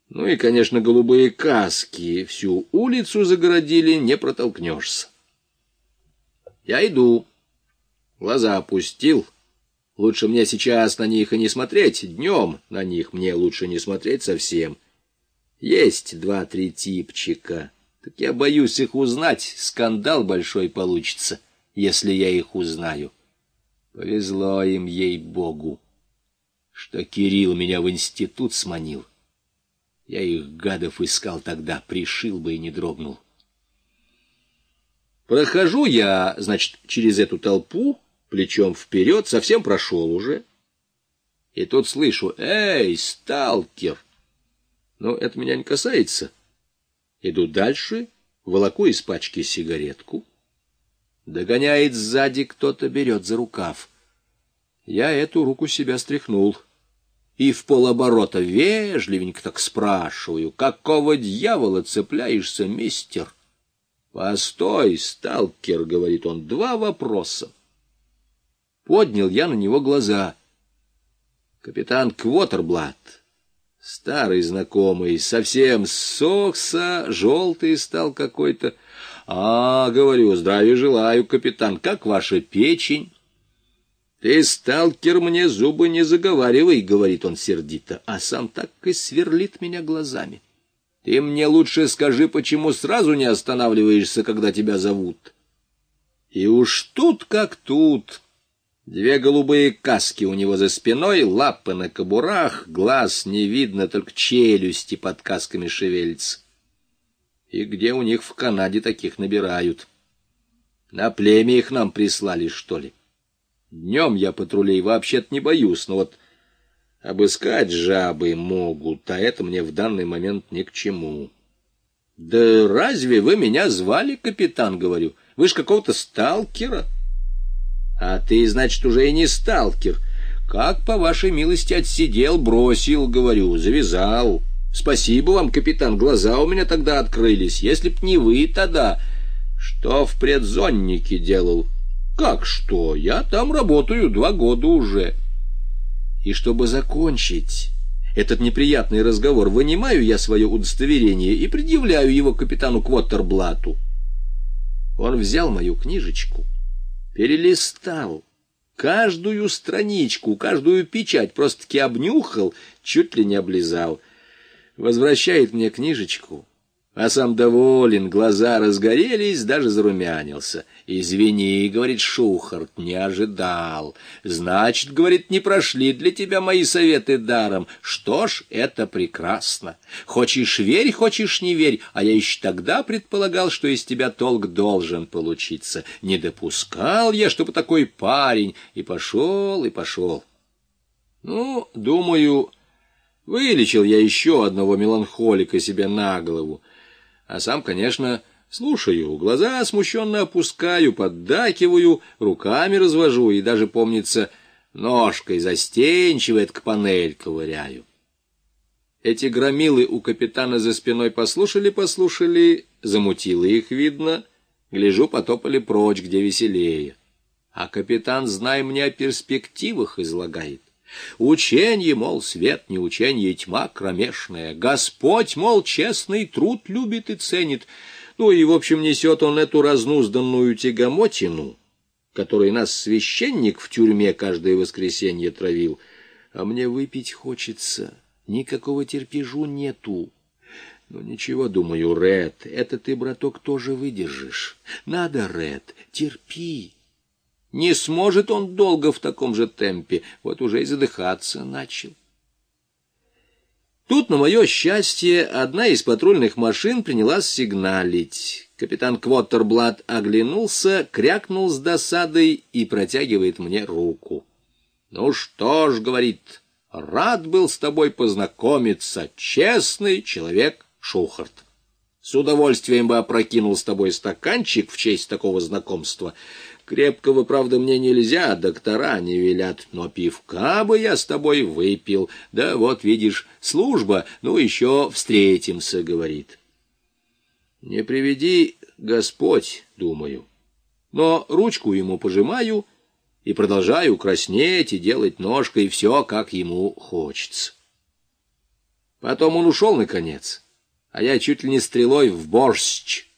Ну и, конечно, голубые каски всю улицу загородили, не протолкнешься. Я иду, глаза опустил. Лучше мне сейчас на них и не смотреть, днем на них мне лучше не смотреть совсем. Есть 2-3 типчика, так я боюсь их узнать, скандал большой получится, если я их узнаю. Повезло им, ей-богу, что Кирилл меня в институт сманил. Я их, гадов, искал тогда, пришил бы и не дрогнул. Прохожу я, значит, через эту толпу, плечом вперед, совсем прошел уже. И тут слышу: «Эй, сталкер!» Но это меня не касается. Иду дальше, волоку из пачки сигаретку. Догоняет сзади, кто-то берет за рукав. Я эту руку себя стряхнул. И в полоборота вежливенько так спрашиваю: «Какого дьявола цепляешься, мистер?» «Постой, сталкер», — говорит он, — «2 вопроса». Поднял я на него глаза. Капитан Квотерблат, старый знакомый, совсем ссохся, желтый стал какой-то. Говорю, здравия желаю, капитан, как ваша печень? Ты, сталкер, мне зубы не заговаривай, говорит он сердито, а сам так и сверлит меня глазами. Ты мне лучше скажи, почему сразу не останавливаешься, когда тебя зовут? И уж тут как тут. 2 голубые каски у него за спиной, лапы на кобурах, глаз не видно, только челюсти под касками шевелятся. И где у них в Канаде таких набирают? На племя их нам прислали, что ли? Днем я патрулей вообще-то не боюсь, но вот обыскать жабы могут, а это мне в данный момент ни к чему. «Да разве вы меня звали, капитан?» — говорю. «Вы ж какого-то сталкера». «А ты, значит, уже и не сталкер. Как, по вашей милости, отсидел, бросил, говорю, завязал. Спасибо вам, капитан, глаза у меня тогда открылись. Если б не вы тогда, что в предзоннике делал?» «Как что? Я там работаю 2 года уже». И чтобы закончить этот неприятный разговор, вынимаю я свое удостоверение и предъявляю его капитану Квотерблату. Он взял мою книжечку, перелистал каждую страничку, каждую печать, просто-таки обнюхал, чуть ли не облизал. Возвращает мне книжечку, а сам доволен, глаза разгорелись, даже зарумянился. «Извини, — говорит Шухарт, — не ожидал. Значит, — говорит, — не прошли для тебя мои советы даром. Что ж, это прекрасно. Хочешь — верь, хочешь — не верь, а я еще тогда предполагал, что из тебя толк должен получиться. Не допускал я, чтобы такой парень...» И пошел, и пошел. Ну, думаю, вылечил я еще одного меланхолика себе на голову. А сам, конечно, слушаю, глаза смущенно опускаю, поддакиваю, руками развожу и даже, помнится, ножкой застенчиво к панель ковыряю. Эти громилы у капитана за спиной послушали, замутило их, видно, гляжу, потопали прочь, где веселее. А капитан, знай, мне о перспективах излагает. Ученье, мол, свет не ученье, тьма кромешная. Господь, мол, честный труд любит и ценит. Ну и, в общем, несет он эту разнузданную тягомотину, которой нас священник в тюрьме каждое воскресенье травил. А мне выпить хочется, никакого терпежу нету. Ну ничего, думаю, Ред, это ты, браток, тоже выдержишь. Надо, Ред, терпи. Не сможет он долго в таком же темпе, вот уже и задыхаться начал. Тут, на мое счастье, одна из патрульных машин принялась сигналить. Капитан Квотерблат оглянулся, крякнул с досадой и протягивает мне руку. «Ну что ж, — говорит, — рад был с тобой познакомиться, честный человек Шухарт. С удовольствием бы опрокинул с тобой стаканчик в честь такого знакомства. Крепкого, правда, мне нельзя, доктора не велят, но пивка бы я с тобой выпил. Да вот, видишь, служба, ну еще встретимся, — говорит. Не приведи Господь, думаю, но ручку ему пожимаю и продолжаю краснеть и делать ножкой все, как ему хочется. Потом он ушел, наконец, а я чуть ли не стрелой в борщ